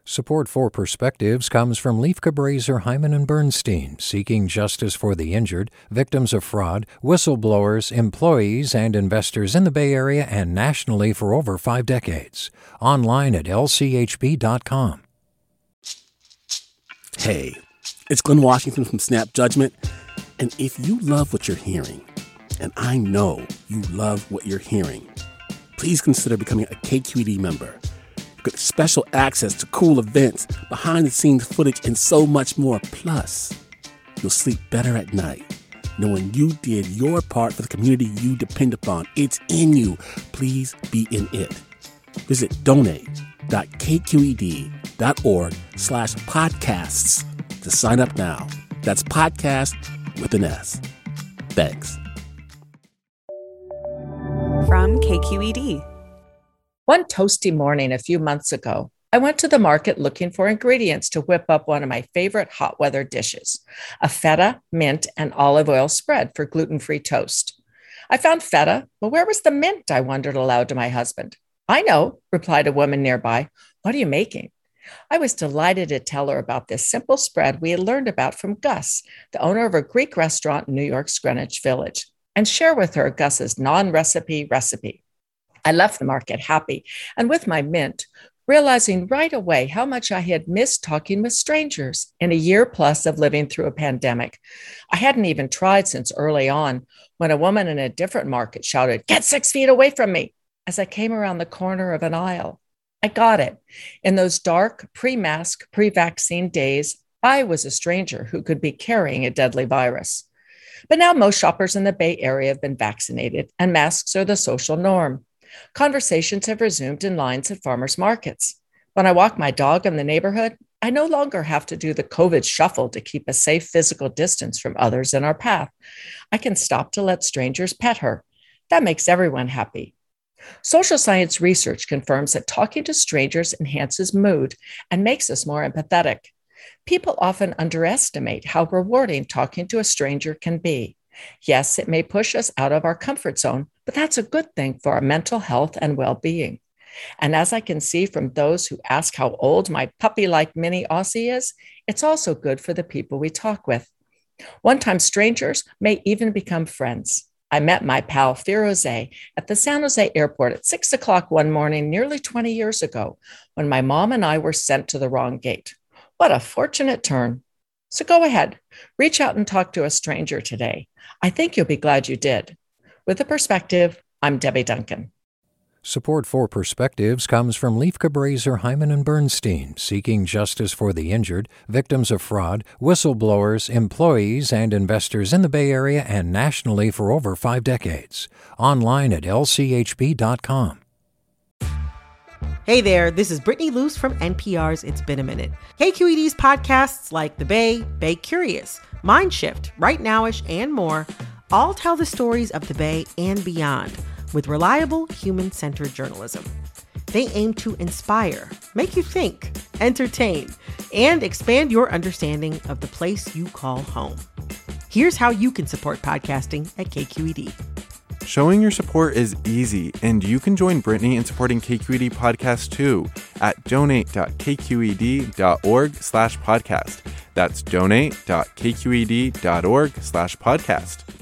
Support for Perspectives comes from Leif Cabraser, Hyman and Bernstein, seeking justice for the injured, victims of fraud, whistleblowers, employees, and investors in the Bay Area and nationally for over 5 decades. Online at lchb.com. Hey, it's Glenn Washington from Snap Judgment, and if you love what you're hearing, and I know you love what you're hearing, please consider becoming a KQED member. Get special access to cool events, behind-the-scenes footage, and so much more. Plus, you'll sleep better at night knowing you did your part for the community you depend upon. It's in you. Please be in it. Visit donate.kqed.org/podcasts to sign up now. That's podcast with an S. Thanks. From KQED. One toasty morning a few months ago, I went to the market looking for ingredients to whip up one of my favorite hot weather dishes, a feta, mint, and olive oil spread for gluten-free toast. I found feta, but where was the mint? I wondered aloud to my husband. I know, replied a woman nearby. What are you making? I was delighted to tell her about this simple spread we had learned about from Gus, the owner of a Greek restaurant in New York's Greenwich Village, and share with her Gus's non-recipe recipe. I left the market happy, and with my mint, realizing right away how much I had missed talking with strangers in a year plus of living through a pandemic. I hadn't even tried since early on, when a woman in a different market shouted, "Get 6 feet away from me," as I came around the corner of an aisle. I got it. In those dark, pre-mask, pre-vaccine days, I was a stranger who could be carrying a deadly virus. But now most shoppers in the Bay Area have been vaccinated, and masks are the social norm. Conversations have resumed in lines at farmers markets. When I walk my dog in the neighborhood, I no longer have to do the COVID shuffle to keep a safe physical distance from others in our path. I can stop to let strangers pet her. That makes everyone happy. Social science research confirms that talking to strangers enhances mood and makes us more empathetic. People often underestimate how rewarding talking to a stranger can be. Yes, it may push us out of our comfort zone, but that's a good thing for our mental health and well-being. And as I can see from those who ask how old my puppy-like mini Aussie is, it's also good for the people we talk with. One-time strangers may even become friends. I met my pal Firoze at the San Jose airport at 6 o'clock one morning nearly 20 years ago, when my mom and I were sent to the wrong gate. What a fortunate turn. So go ahead, reach out and talk to a stranger today. I think you'll be glad you did. With a Perspective, I'm Debbie Duncan. Support for Perspectives comes from Leif Cabraser, Hyman and Bernstein, seeking justice for the injured, victims of fraud, whistleblowers, employees, and investors in the Bay Area and nationally for over 5 decades. Online at lchb.com. Hey there, this is Brittany Luce from NPR's It's Been a Minute. KQED's podcasts like The Bay, Bay Curious, Mind Shift, Right Nowish, and more all tell the stories of the Bay and beyond with reliable, human-centered journalism. They aim to inspire, make you think, entertain, and expand your understanding of the place you call home. Here's how you can support podcasting at KQED. Showing your support is easy, and you can join Brittany in supporting KQED Podcast too at donate.kqed.org/podcast. That's donate.kqed.org/podcast.